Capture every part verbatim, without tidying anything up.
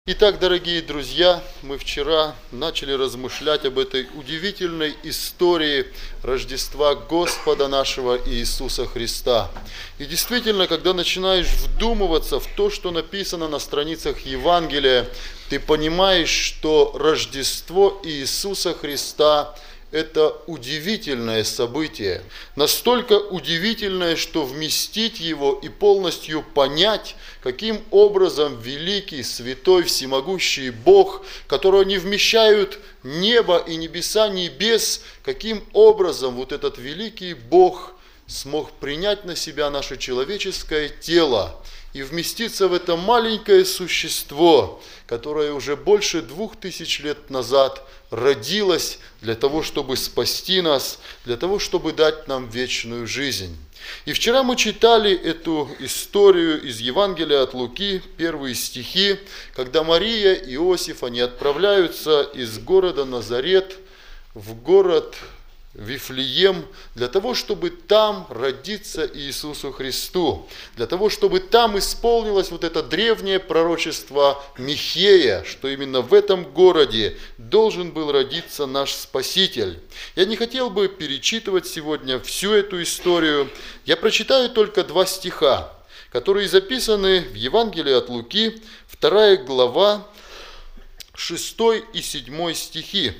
Итак, дорогие друзья, мы вчера начали размышлять об этой удивительной истории Рождества Господа нашего Иисуса Христа. И действительно, когда начинаешь вдумываться в то, что написано на страницах Евангелия, ты понимаешь, что Рождество Иисуса Христа – это удивительное событие, настолько удивительное, что вместить его и полностью понять, каким образом великий, святой, всемогущий Бог, которого не вмещают небо и небеса небес, каким образом вот этот великий Бог смог принять на себя наше человеческое тело и вместиться в это маленькое существо, которое уже больше двух тысяч лет назад родилось для того, чтобы спасти нас, для того, чтобы дать нам вечную жизнь. И вчера мы читали эту историю из Евангелия от Луки, первые стихи, когда Мария и Иосиф, они отправляются из города Назарет в город Вифлеем, для того, чтобы там родиться Иисусу Христу, для того, чтобы там исполнилось вот это древнее пророчество Михея, что именно в этом городе должен был родиться наш Спаситель. Я не хотел бы перечитывать сегодня всю эту историю, я прочитаю только два стиха, которые записаны в Евангелии от Луки, вторая глава, шестой и седьмой стихи.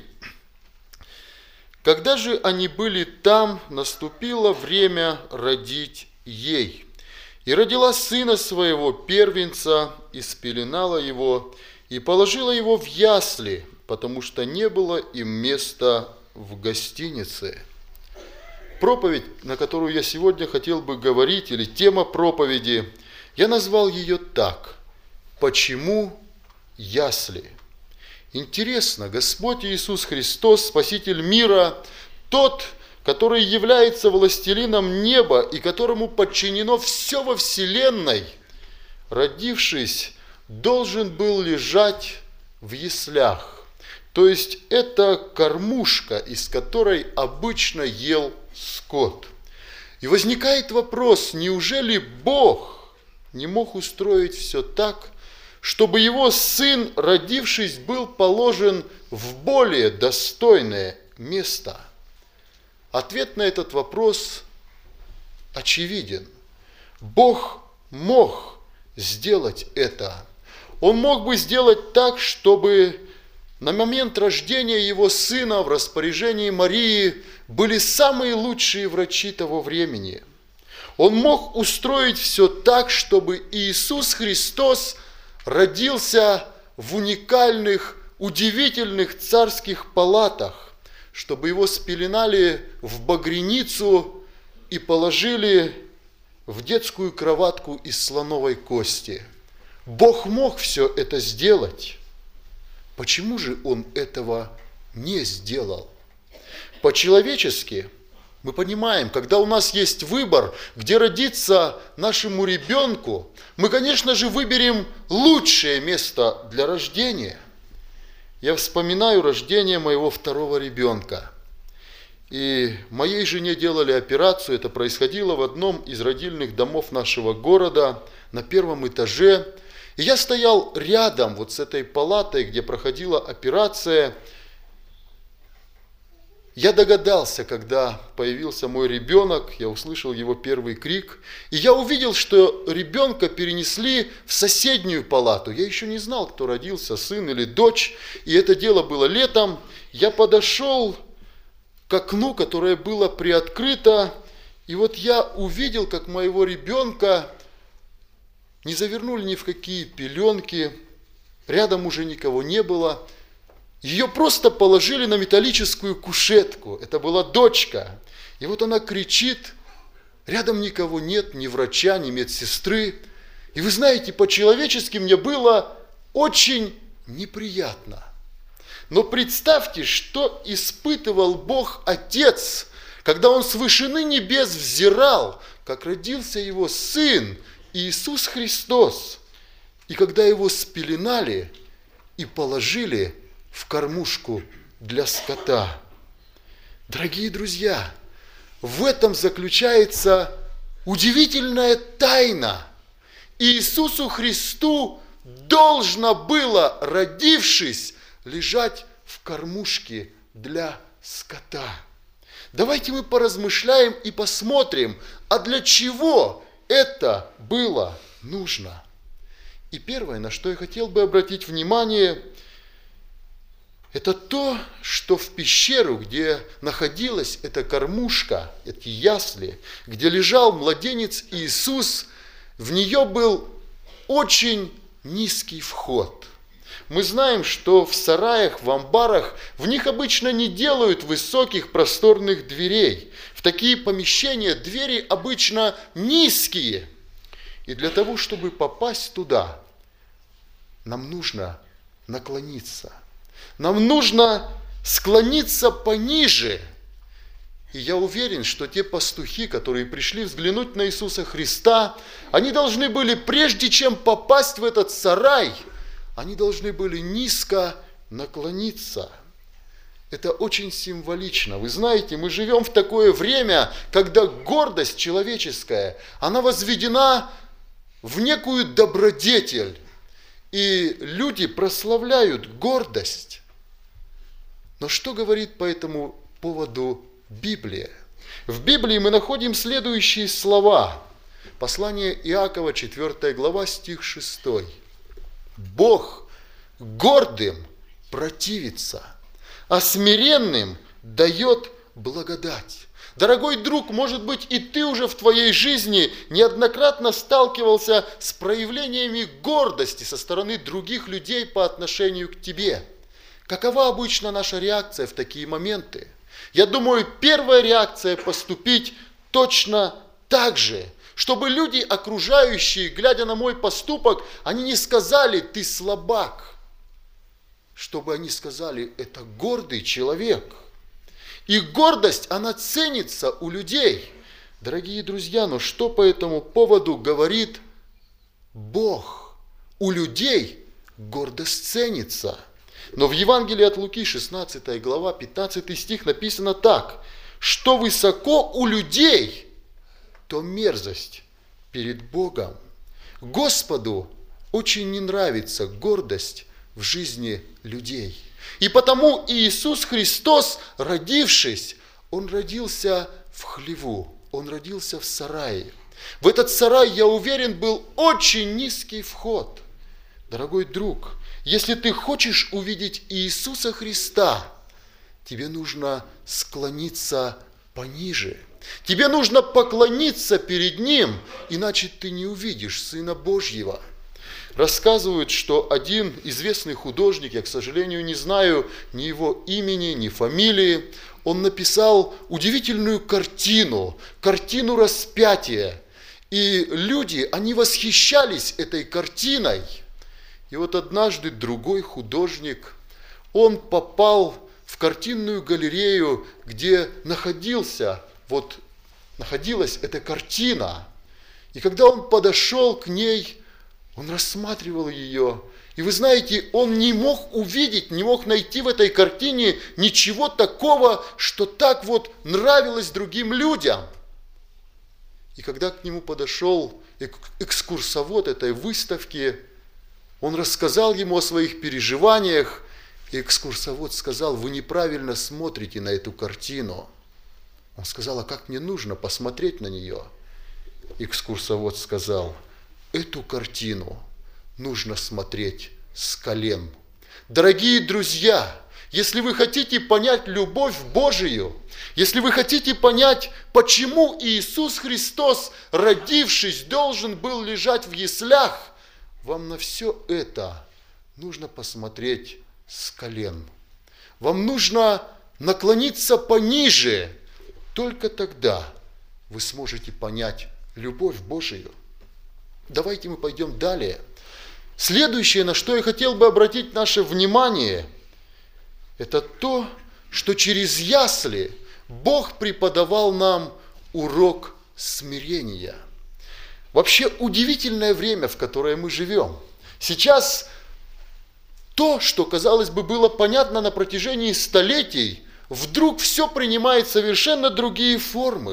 Когда же они были там, наступило время родить ей. И родила сына своего, первенца, и спеленала его, и положила его в ясли, потому что не было им места в гостинице. Проповедь, на которую я сегодня хотел бы говорить, или тема проповеди, я назвал ее так: «Почему ясли?». Интересно, Господь Иисус Христос, Спаситель мира, тот, который является властелином неба и которому подчинено все во вселенной, родившись, должен был лежать в яслях. То есть это кормушка, из которой обычно ел скот. И возникает вопрос, неужели Бог не мог устроить все так, чтобы его сын, родившись, был положен в более достойное место? Ответ на этот вопрос очевиден. Бог мог сделать это. Он мог бы сделать так, чтобы на момент рождения его сына в распоряжении Марии были самые лучшие врачи того времени. Он мог устроить все так, чтобы Иисус Христос родился в уникальных, удивительных царских палатах, чтобы его спеленали в багряницу и положили в детскую кроватку из слоновой кости. Бог мог все это сделать. Почему же Он этого не сделал? По-человечески мы понимаем, когда у нас есть выбор, где родиться нашему ребенку, мы, конечно же, выберем лучшее место для рождения. Я вспоминаю рождение моего второго ребенка. И моей жене делали операцию, это происходило в одном из родильных домов нашего города, на первом этаже. И я стоял рядом вот с этой палатой, где проходила операция. Я догадался, когда появился мой ребенок, я услышал его первый крик, и я увидел, что ребенка перенесли в соседнюю палату. Я еще не знал, кто родился, сын или дочь, и это дело было летом. Я подошел к окну, которое было приоткрыто, и вот я увидел, как моего ребенка не завернули ни в какие пеленки, рядом уже никого не было. Ее просто положили на металлическую кушетку. Это была дочка. И вот она кричит. Рядом никого нет, ни врача, ни медсестры. И вы знаете, по-человечески мне было очень неприятно. Но представьте, что испытывал Бог Отец, когда Он с вышины небес взирал, как родился Его Сын Иисус Христос. И когда Его спеленали и положили в кормушку для скота. Дорогие друзья, в этом заключается удивительная тайна. Иисусу Христу должно было, родившись, лежать в кормушке для скота. Давайте мы поразмышляем и посмотрим, а для чего это было нужно. И первое, на что я хотел бы обратить внимание, это то, что в пещеру, где находилась эта кормушка, эти ясли, где лежал младенец Иисус, в нее был очень низкий вход. Мы знаем, что в сараях, в амбарах, в них обычно не делают высоких просторных дверей. В такие помещения двери обычно низкие. И для того, чтобы попасть туда, нам нужно наклониться. Нам нужно склониться пониже. И я уверен, что те пастухи, которые пришли взглянуть на Иисуса Христа, они должны были, прежде чем попасть в этот сарай, они должны были низко наклониться. Это очень символично. Вы знаете, мы живем в такое время, когда гордость человеческая, она возведена в некую добродетель. И люди прославляют гордость. Но что говорит по этому поводу Библия? В Библии мы находим следующие слова. Послание Иакова, четвёртая глава, стих шестой. Бог гордым противится, а смиренным дает благодать. Дорогой друг, может быть, и ты уже в твоей жизни неоднократно сталкивался с проявлениями гордости со стороны других людей по отношению к тебе. Какова обычно наша реакция в такие моменты? Я думаю, первая реакция – поступить точно так же, чтобы люди, окружающие, глядя на мой поступок, они не сказали «ты слабак», чтобы они сказали «это гордый человек». И гордость, она ценится у людей. Дорогие друзья, но что по этому поводу говорит Бог? У людей гордость ценится. Но в Евангелии от Луки, шестнадцатая глава, пятнадцатый стих написано так: что высоко у людей, то мерзость перед Богом. Господу очень не нравится гордость в жизни людей. И потому Иисус Христос, родившись, Он родился в хлеву, Он родился в сарае. В этот сарай, я уверен, был очень низкий вход. Дорогой друг, если ты хочешь увидеть Иисуса Христа, тебе нужно склониться пониже. Тебе нужно поклониться перед Ним, иначе ты не увидишь Сына Божьего. Рассказывают, что один известный художник, я, к сожалению, не знаю ни его имени, ни фамилии, он написал удивительную картину, картину распятия. И люди, они восхищались этой картиной. И вот однажды другой художник, он попал в картинную галерею, где находился, вот, находилась эта картина. И когда он подошел к ней, он рассматривал ее, и вы знаете, он не мог увидеть, не мог найти в этой картине ничего такого, что так вот нравилось другим людям. И когда к нему подошел экскурсовод этой выставки, он рассказал ему о своих переживаниях, и экскурсовод сказал: вы неправильно смотрите на эту картину. Он сказал: а как мне нужно посмотреть на нее? Экскурсовод сказал: эту картину нужно смотреть с колен. Дорогие друзья, если вы хотите понять любовь Божию, если вы хотите понять, почему Иисус Христос, родившись, должен был лежать в яслях, вам на все это нужно посмотреть с колен. Вам нужно наклониться пониже. Только тогда вы сможете понять любовь Божию. Давайте мы пойдем далее. Следующее, на что я хотел бы обратить наше внимание, это то, что через ясли Бог преподавал нам урок смирения. Вообще удивительное время, в которое мы живем. Сейчас то, что, казалось бы, было понятно на протяжении столетий, вдруг все принимает совершенно другие формы.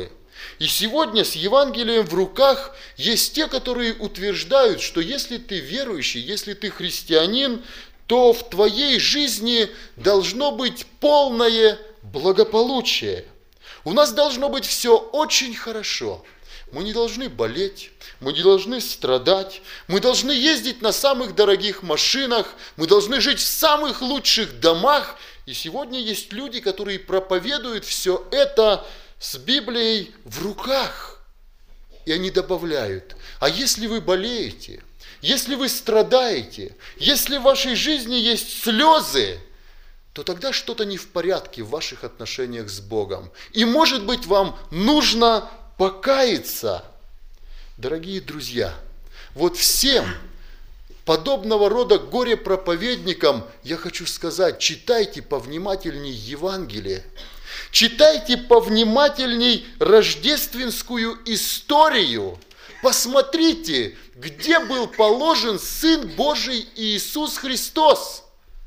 И сегодня с Евангелием в руках есть те, которые утверждают, что если ты верующий, если ты христианин, то в твоей жизни должно быть полное благополучие. У нас должно быть все очень хорошо. Мы не должны болеть, мы не должны страдать, мы должны ездить на самых дорогих машинах, мы должны жить в самых лучших домах. И сегодня есть люди, которые проповедуют все это с Библией в руках. И они добавляют: а если вы болеете, если вы страдаете, если в вашей жизни есть слезы, то тогда что-то не в порядке в ваших отношениях с Богом. И, может быть, вам нужно покаяться. Дорогие друзья, вот всем подобного рода горе-проповедникам я хочу сказать: читайте повнимательней Евангелие, читайте повнимательней рождественскую историю, посмотрите, где был положен Сын Божий Иисус Христос.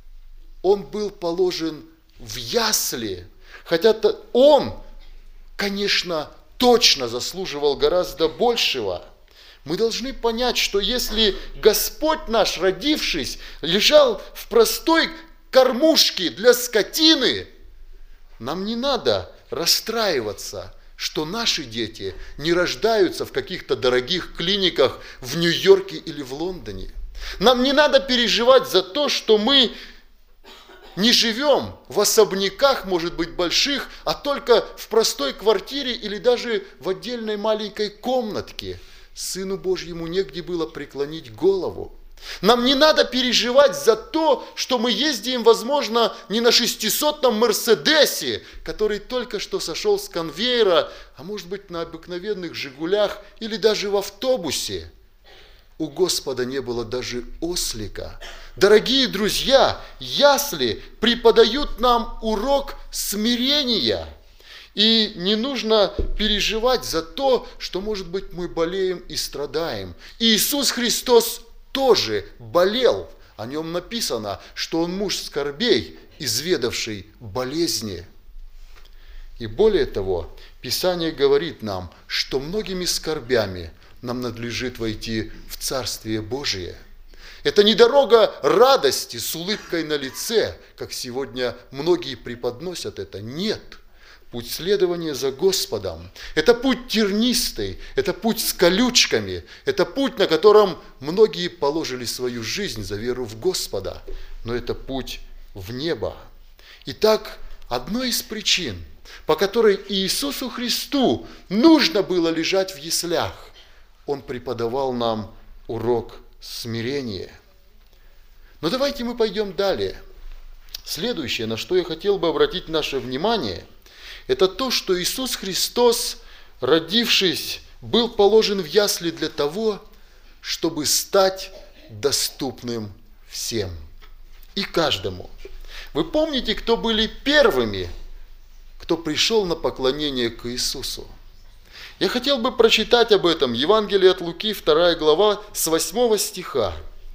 Он был положен в ясли, хотя Он, конечно, точно заслуживал гораздо большего. Мы должны понять, что если Господь наш, родившись, лежал в простой кормушке для скотины, нам не надо расстраиваться, что наши дети не рождаются в каких-то дорогих клиниках в Нью-Йорке или в Лондоне. Нам не надо переживать за то, что мы не живем в особняках, может быть, больших, а только в простой квартире или даже в отдельной маленькой комнатке. Сыну Божьему негде было преклонить голову. Нам не надо переживать за то, что мы ездим, возможно, не на шестисотом Мерседесе, который только что сошел с конвейера, а может быть, на обыкновенных «Жигулях» или даже в автобусе. У Господа не было даже ослика. Дорогие друзья, ясли преподают нам урок смирения. И не нужно переживать за то, что, может быть, мы болеем и страдаем. Иисус Христос тоже болел. О нем написано, что он муж скорбей, изведавший болезни. И более того, Писание говорит нам, что многими скорбями нам надлежит войти в Царствие Божие. Это не дорога радости с улыбкой на лице, как сегодня многие преподносят это. Нет. Путь следования за Господом – это путь тернистый, это путь с колючками, это путь, на котором многие положили свою жизнь за веру в Господа, но это путь в небо. Итак, одной из причин, по которой Иисусу Христу нужно было лежать в яслях, Он преподавал нам урок смирения. Но давайте мы пойдем далее. Следующее, на что я хотел бы обратить наше внимание, это то, что Иисус Христос, родившись, был положен в ясли для того, чтобы стать доступным всем и каждому. Вы помните, кто были первыми, кто пришел на поклонение к Иисусу? Я хотел бы прочитать об этом Евангелие от Луки, вторая глава, с восьмого стиха.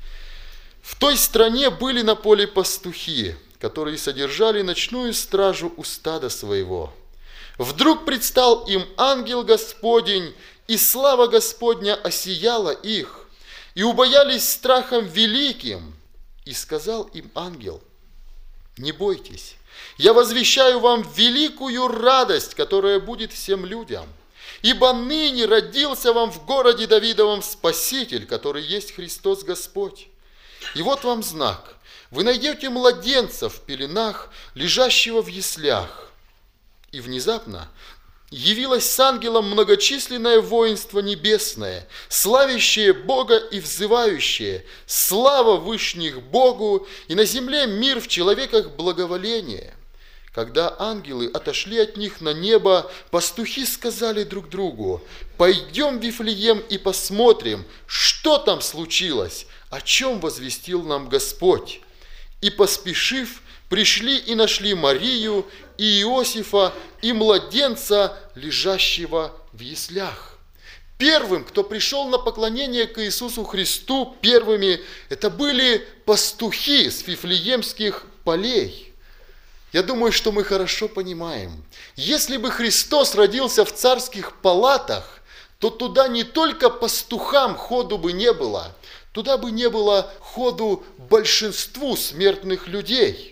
«В той стране были на поле пастухи, которые содержали ночную стражу у стада своего. Вдруг предстал им ангел Господень, и слава Господня осияла их, и убоялись страхом великим. И сказал им ангел: не бойтесь, я возвещаю вам великую радость, которая будет всем людям. Ибо ныне родился вам в городе Давидовом Спаситель, который есть Христос Господь. И вот вам знак. Вы найдете младенца в пеленах, лежащего в яслях». И внезапно явилось с ангелом многочисленное воинство небесное, славящее Бога и взывающее: «Слава вышних Богу, и на земле мир в человеках благоволение». Когда ангелы отошли от них на небо, пастухи сказали друг другу: «Пойдем в Вифлеем и посмотрим, что там случилось, о чем возвестил нам Господь». И, поспешив, пришли и нашли Марию и Иосифа и младенца, лежащего в яслях. Первым, кто пришел на поклонение к Иисусу Христу, первыми, это были пастухи с Вифлеемских полей. Я думаю, что мы хорошо понимаем, если бы Христос родился в царских палатах, то туда не только пастухам ходу бы не было, туда бы не было ходу большинству смертных людей.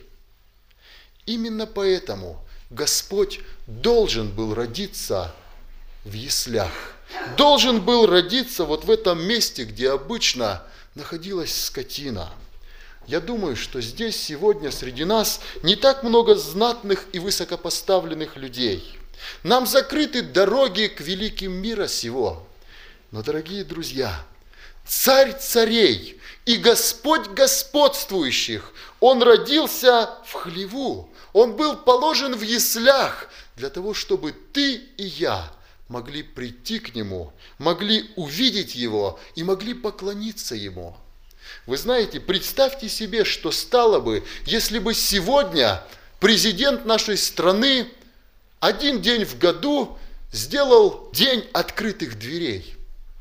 Именно поэтому Господь должен был родиться в яслях, должен был родиться вот в этом месте, где обычно находилась скотина. Я думаю, что здесь сегодня среди нас не так много знатных и высокопоставленных людей. Нам закрыты дороги к великим мира сего. Но, дорогие друзья, Царь царей и Господь господствующих, Он родился в хлеву, Он был положен в яслях для того, чтобы ты и я могли прийти к Нему, могли увидеть Его и могли поклониться Ему. Вы знаете, представьте себе, что стало бы, если бы сегодня президент нашей страны один день в году сделал день открытых дверей.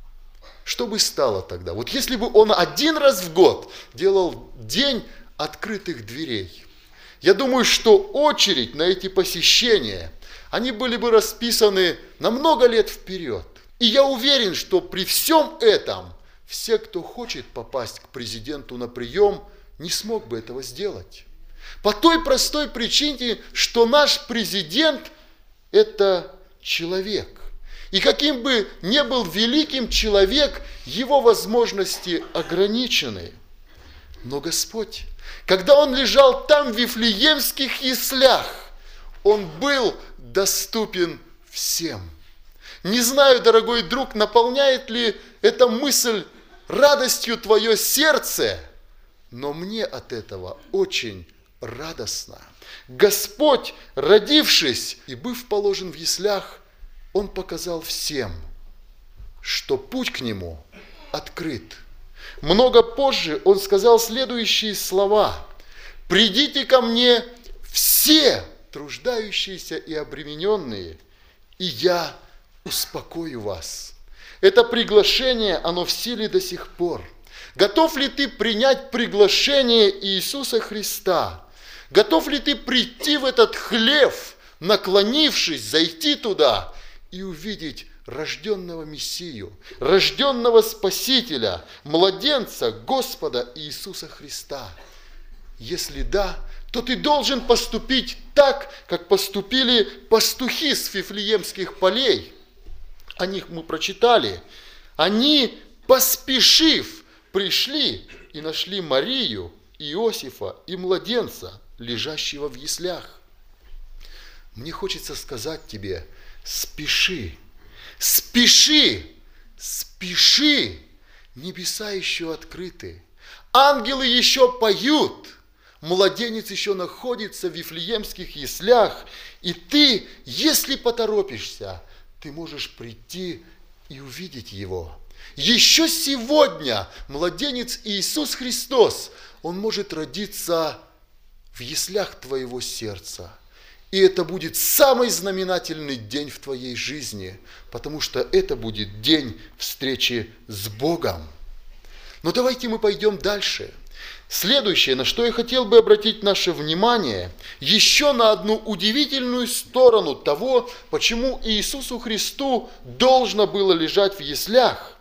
Что бы стало тогда? Вот если бы он один раз в год делал день открытых дверей, я думаю, что очередь на эти посещения, они были бы расписаны на много лет вперед. И я уверен, что при всем этом все, кто хочет попасть к президенту на прием, не смог бы этого сделать. По той простой причине, что наш президент – это человек. И каким бы ни был великим человек, его возможности ограничены. Но Господь, когда Он лежал там в Вифлеемских яслях, Он был доступен всем. Не знаю, дорогой друг, наполняет ли эта мысль радостью твое сердце, но мне от этого очень радостно. Господь, родившись и быв положен в яслях, Он показал всем, что путь к Нему открыт. Много позже Он сказал следующие слова: «Придите ко мне все труждающиеся и обремененные, и я успокою вас». Это приглашение, оно в силе до сих пор. Готов ли ты принять приглашение Иисуса Христа? Готов ли ты прийти в этот хлев, наклонившись, зайти туда и увидеть рожденного Мессию, рожденного Спасителя, младенца Господа Иисуса Христа? Если да, то ты должен поступить так, как поступили пастухи с Вифлеемских полей. О них мы прочитали. Они, поспешив, пришли и нашли Марию, Иосифа и младенца, лежащего в яслях. Мне хочется сказать тебе: спеши, спеши, спеши. Небеса еще открыты, ангелы еще поют, младенец еще находится в Вифлеемских яслях, и ты, если поторопишься, ты можешь прийти и увидеть его. Еще сегодня младенец Иисус Христос, Он может родиться в яслях твоего сердца. И это будет самый знаменательный день в твоей жизни, потому что это будет день встречи с Богом. Но давайте мы пойдем дальше. Следующее, на что я хотел бы обратить наше внимание, еще на одну удивительную сторону того, почему Иисусу Христу должно было лежать в яслях.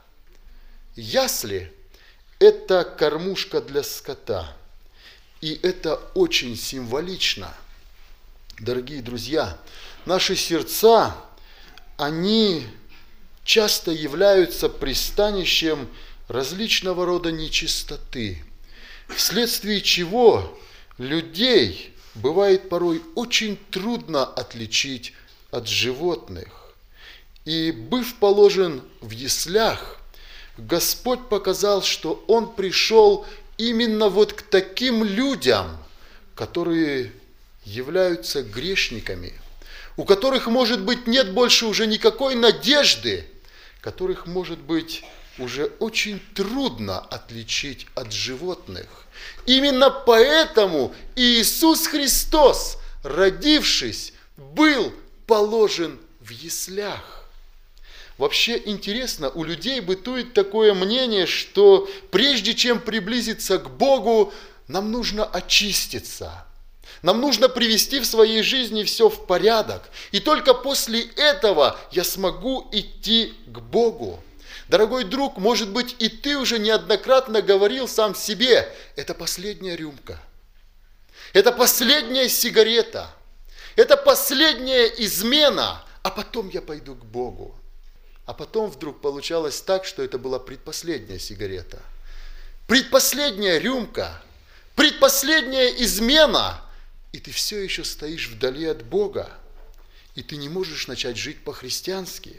Ясли – это кормушка для скота, и это очень символично. Дорогие друзья, наши сердца, они часто являются пристанищем различного рода нечистоты, вследствие чего людей бывает порой очень трудно отличить от животных. И, быв положен в яслях, Господь показал, что Он пришел именно вот к таким людям, которые являются грешниками, у которых, может быть, нет больше уже никакой надежды, которых, может быть, уже очень трудно отличить от животных. Именно поэтому Иисус Христос, родившись, был положен в яслях. Вообще интересно, у людей бытует такое мнение, что прежде чем приблизиться к Богу, нам нужно очиститься. Нам нужно привести в своей жизни все в порядок. И только после этого я смогу идти к Богу. Дорогой друг, может быть, и ты уже неоднократно говорил сам себе, это последняя рюмка, это последняя сигарета, это последняя измена, а потом я пойду к Богу. А потом вдруг получалось так, что это была предпоследняя сигарета, предпоследняя рюмка, предпоследняя измена, и ты все еще стоишь вдали от Бога, и ты не можешь начать жить по-христиански.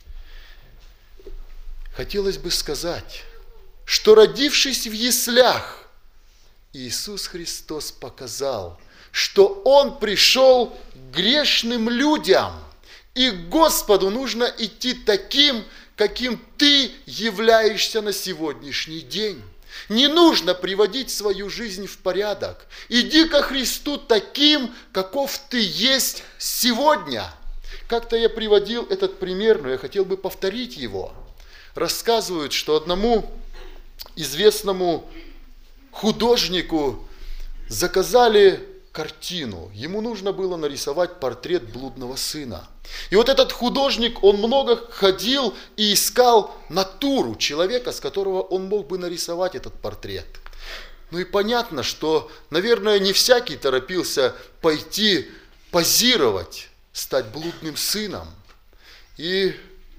Хотелось бы сказать, что родившись в яслях, Иисус Христос показал, что Он пришел к грешным людям, и к Господу нужно идти таким, каким ты являешься на сегодняшний день. Не нужно приводить свою жизнь в порядок. Иди ко Христу таким, каков ты есть сегодня. Как-то я приводил этот пример, но я хотел бы повторить его. Рассказывают, что одному известному художнику заказали картину. Ему нужно было нарисовать портрет блудного сына. И вот этот художник, он много ходил и искал натуру человека, с которого он мог бы нарисовать этот портрет. Ну и понятно, что, наверное, не всякий торопился пойти позировать, стать блудным сыном. И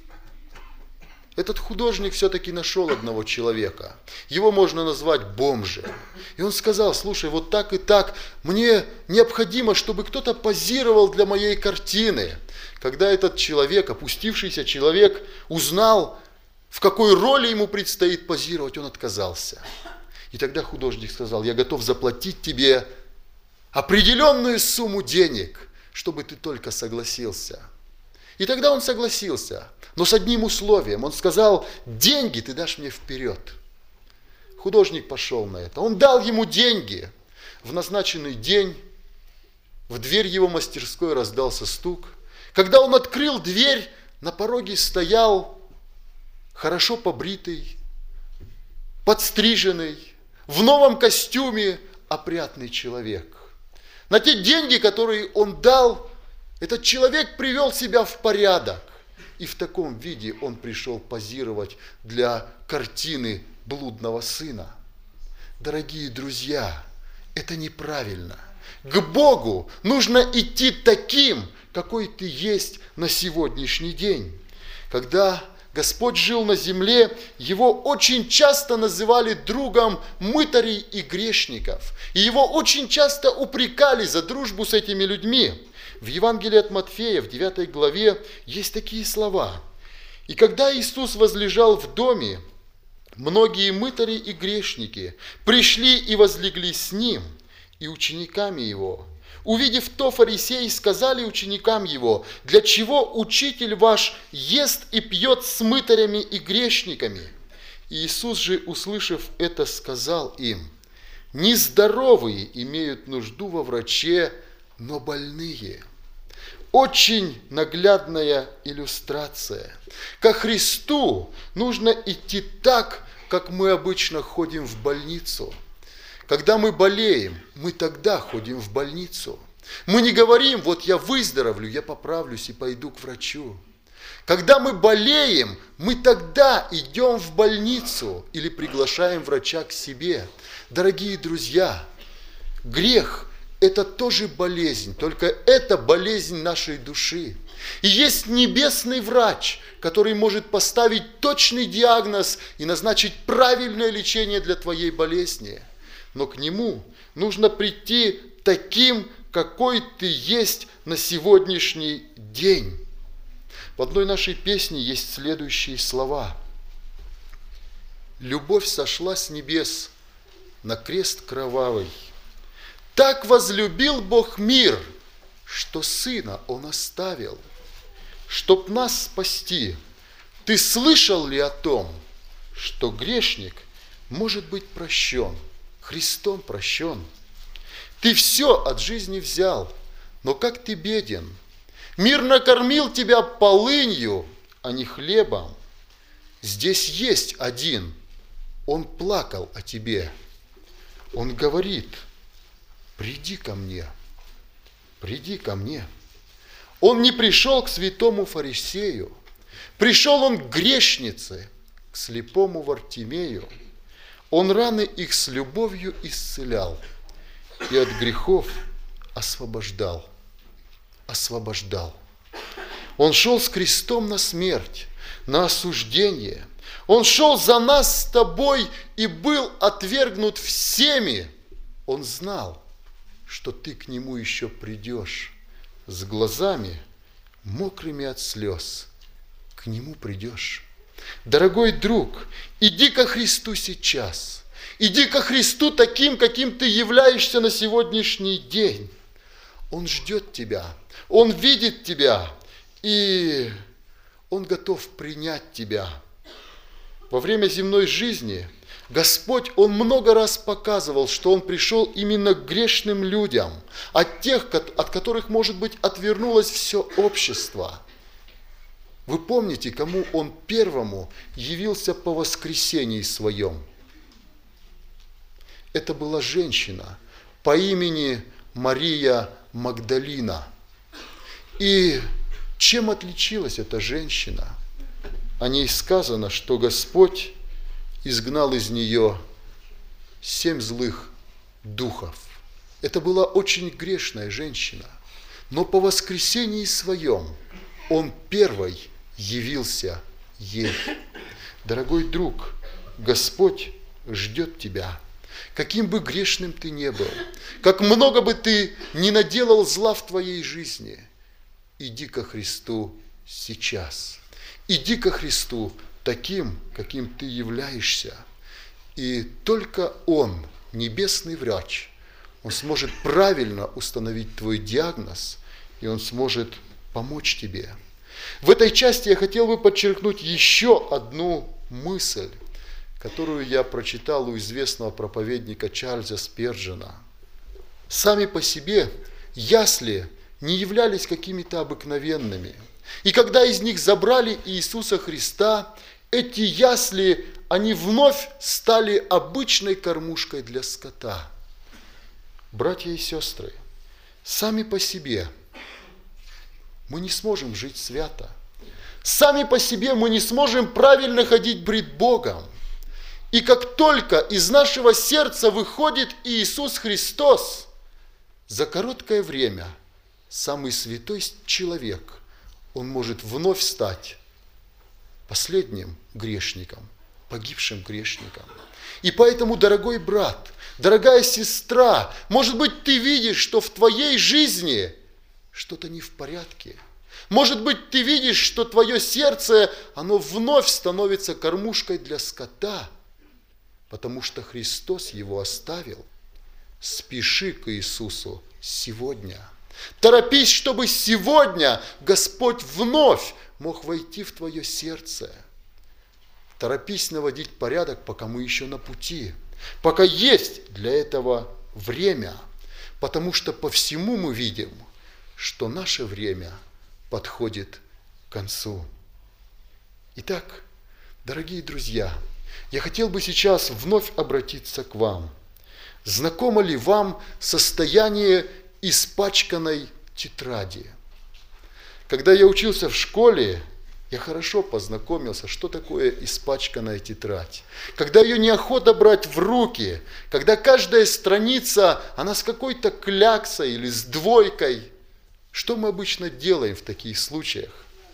этот художник все-таки нашел одного человека. Его можно назвать бомжем. И он сказал: слушай, вот так и так, мне необходимо, чтобы кто-то позировал для моей картины. Когда этот человек, опустившийся человек, узнал, в какой роли ему предстоит позировать, он отказался. И тогда художник сказал: я готов заплатить тебе определенную сумму денег, чтобы ты только согласился. И тогда он согласился, но с одним условием. Он сказал: деньги ты дашь мне вперед. Художник пошел на это. Он дал ему деньги. В назначенный день в дверь его мастерской раздался стук. Когда он открыл дверь, на пороге стоял хорошо побритый, подстриженный, в новом костюме опрятный человек. На те деньги, которые он дал, этот человек привел себя в порядок. И в таком виде он пришел позировать для картины блудного сына. Дорогие друзья, это неправильно. К Богу нужно идти таким, какой ты есть на сегодняшний день. Когда Господь жил на земле, Его очень часто называли другом мытарей и грешников. И Его очень часто упрекали за дружбу с этими людьми. В Евангелии от Матфея, в девятой главе, есть такие слова. «И когда Иисус возлежал в доме, многие мытари и грешники пришли и возлегли с Ним и учениками Его. Увидев то, фарисеи сказали ученикам Его: для чего учитель ваш ест и пьет с мытарями и грешниками? И Иисус же, услышав это, сказал им: нездоровые имеют нужду во враче, но больные». Очень наглядная иллюстрация. Ко Христу нужно идти так, как мы обычно ходим в больницу. Когда мы болеем, мы тогда ходим в больницу. Мы не говорим: вот я выздоровлю, я поправлюсь и пойду к врачу. Когда мы болеем, мы тогда идем в больницу или приглашаем врача к себе. Дорогие друзья, грех – это тоже болезнь, только это болезнь нашей души. И есть небесный врач, который может поставить точный диагноз и назначить правильное лечение для твоей болезни. Но к нему нужно прийти таким, какой ты есть на сегодняшний день. В одной нашей песне есть следующие слова. «Любовь сошла с небес на крест кровавый. Так возлюбил Бог мир, что Сына Он оставил, чтоб нас спасти. Ты слышал ли о том, что грешник может быть прощен, Христом прощен? Ты все от жизни взял, но как ты беден. Мир накормил тебя полынью, а не хлебом. Здесь есть один, он плакал о тебе. Он говорит: приди ко мне, приди ко мне. Он не пришел к святому фарисею, пришел он к грешнице, к слепому Вартимею. Он раны их с любовью исцелял и от грехов освобождал. Освобождал. Он шел с крестом на смерть, на осуждение. Он шел за нас с тобой и был отвергнут всеми. Он знал, что ты к нему еще придешь. С глазами, мокрыми от слез, к нему придешь. Дорогой друг, иди ко Христу сейчас. Иди ко Христу таким, каким ты являешься на сегодняшний день. Он ждет тебя, Он видит тебя, и Он готов принять тебя. Во время земной жизни Господь, Он много раз показывал, что Он пришел именно к грешным людям, от тех, от которых, может быть, отвернулось все общество. Вы помните, кому Он первому явился по воскресении своем? Это была женщина по имени Мария Магдалина. И чем отличилась эта женщина? О ней сказано, что Господь изгнал из нее семь злых духов. Это была очень грешная женщина. Но по воскресении своем Он первой явился ей. Дорогой друг, Господь ждет тебя. Каким бы грешным ты ни был, как много бы ты ни наделал зла в твоей жизни, иди ко Христу сейчас. Иди ко Христу таким, каким ты являешься. И только Он, небесный врач, Он сможет правильно установить твой диагноз, и Он сможет помочь тебе. В этой части я хотел бы подчеркнуть еще одну мысль, которую я прочитал у известного проповедника Чарльза Спержена. Сами по себе ясли не являлись какими-то обыкновенными. И когда из них забрали Иисуса Христа, эти ясли, они вновь стали обычной кормушкой для скота. Братья и сестры, сами по себе мы не сможем жить свято. Сами по себе мы не сможем правильно ходить пред Богом. И как только из нашего сердца выходит Иисус Христос, за короткое время самый святой человек, он может вновь стать последним грешником, погибшим грешником. И поэтому, дорогой брат, дорогая сестра, может быть, ты видишь, что в твоей жизни что-то не в порядке. Может быть, ты видишь, что твое сердце, оно вновь становится кормушкой для скота, потому что Христос его оставил. Спеши к Иисусу сегодня. Торопись, чтобы сегодня Господь вновь мог войти в твое сердце. Торопись наводить порядок, пока мы еще на пути, пока есть для этого время, потому что по всему мы видим, что наше время подходит к концу. Итак, дорогие друзья, я хотел бы сейчас вновь обратиться к вам. Знакомо ли вам состояние испачканной тетради? Когда я учился в школе, я хорошо познакомился, что такое испачканная тетрадь. Когда ее неохота брать в руки, когда каждая страница, она с какой-то кляксой или с двойкой. Что мы обычно делаем в таких случаях?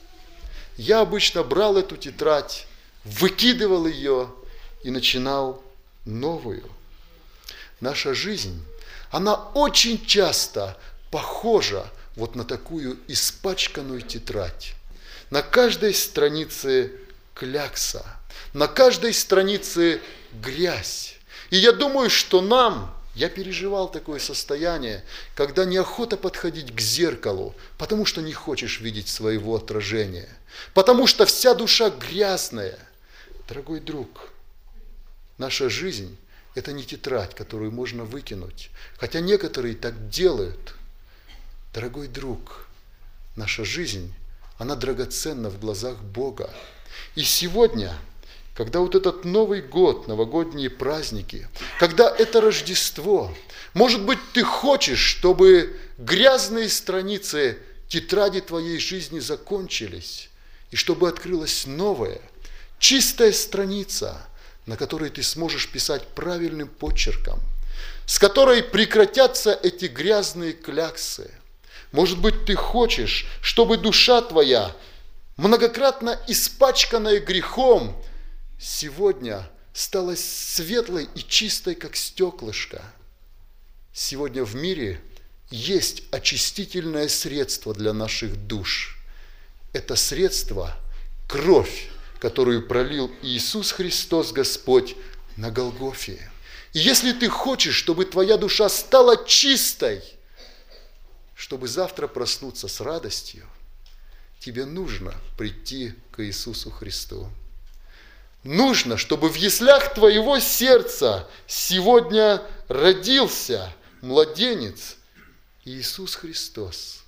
Я обычно брал эту тетрадь, выкидывал ее и начинал новую. Наша жизнь, она очень часто похожа вот на такую испачканную тетрадь. На каждой странице клякса, на каждой странице грязь. И я думаю, что нам, я переживал такое состояние, когда неохота подходить к зеркалу, потому что не хочешь видеть своего отражения, потому что вся душа грязная. Дорогой друг, наша жизнь – это не тетрадь, которую можно выкинуть, хотя некоторые так делают. Дорогой друг, наша жизнь, она драгоценна в глазах Бога. И сегодня, когда вот этот Новый год, новогодние праздники, когда это Рождество, может быть, ты хочешь, чтобы грязные страницы тетради твоей жизни закончились, и чтобы открылась новая, чистая страница, на которой ты сможешь писать правильным почерком, с которой прекратятся эти грязные кляксы. Может быть, ты хочешь, чтобы душа твоя, многократно испачканная грехом, сегодня стала светлой и чистой, как стеклышко. Сегодня в мире есть очистительное средство для наших душ. Это средство – кровь, которую пролил Иисус Христос Господь на Голгофе. И если ты хочешь, чтобы твоя душа стала чистой, чтобы завтра проснуться с радостью, тебе нужно прийти к Иисусу Христу. Нужно, чтобы в яслях твоего сердца сегодня родился младенец Иисус Христос.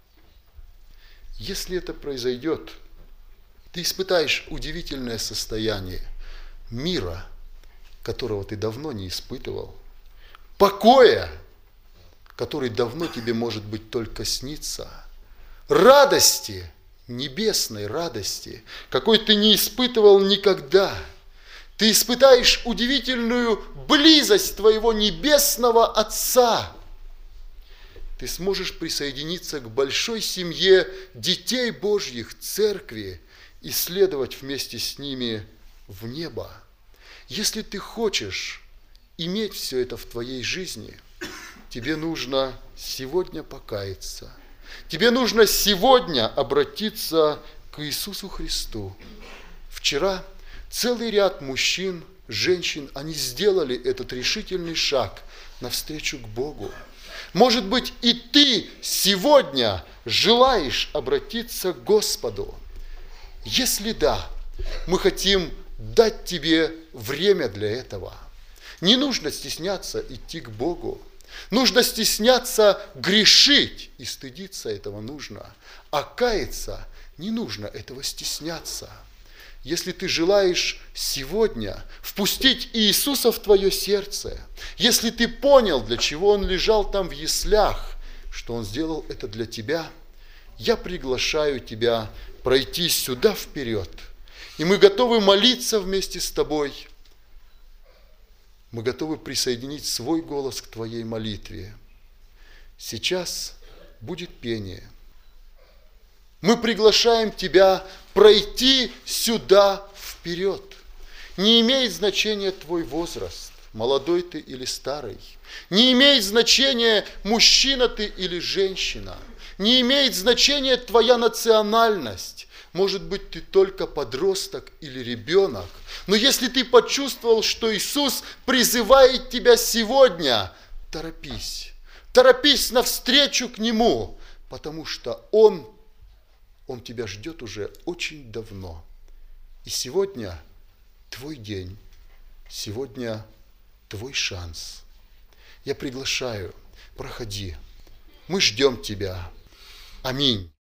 Если это произойдет, ты испытаешь удивительное состояние мира, которого ты давно не испытывал, покоя, который давно тебе, может быть, только снится, радости, небесной радости, какой ты не испытывал никогда. Ты испытаешь удивительную близость твоего небесного Отца. Ты сможешь присоединиться к большой семье детей Божьих, церкви, и следовать вместе с ними в небо. Если ты хочешь иметь все это в твоей жизни, тебе нужно сегодня покаяться. Тебе нужно сегодня обратиться к Иисусу Христу. Вчера целый ряд мужчин, женщин, они сделали этот решительный шаг навстречу к Богу. Может быть, и ты сегодня желаешь обратиться к Господу. Если да, мы хотим дать тебе время для этого. Не нужно стесняться идти к Богу. Нужно стесняться грешить, и стыдиться этого нужно. А каяться не нужно этого стесняться. Если ты желаешь сегодня впустить Иисуса в твое сердце, если ты понял, для чего Он лежал там в яслях, что Он сделал это для тебя, я приглашаю тебя пройти сюда вперед. И мы готовы молиться вместе с тобой. Мы готовы присоединить свой голос к твоей молитве. Сейчас будет пение. Мы приглашаем тебя пройти сюда вперед. Не имеет значения твой возраст, молодой ты или старый. Не имеет значения, мужчина ты или женщина. Не имеет значения твоя национальность. Может быть, ты только подросток или ребенок. Но если ты почувствовал, что Иисус призывает тебя сегодня, торопись. Торопись навстречу к Нему, потому что Он, Он тебя ждет уже очень давно. И сегодня твой день, сегодня твой шанс. Я приглашаю, проходи. Мы ждем тебя. Аминь.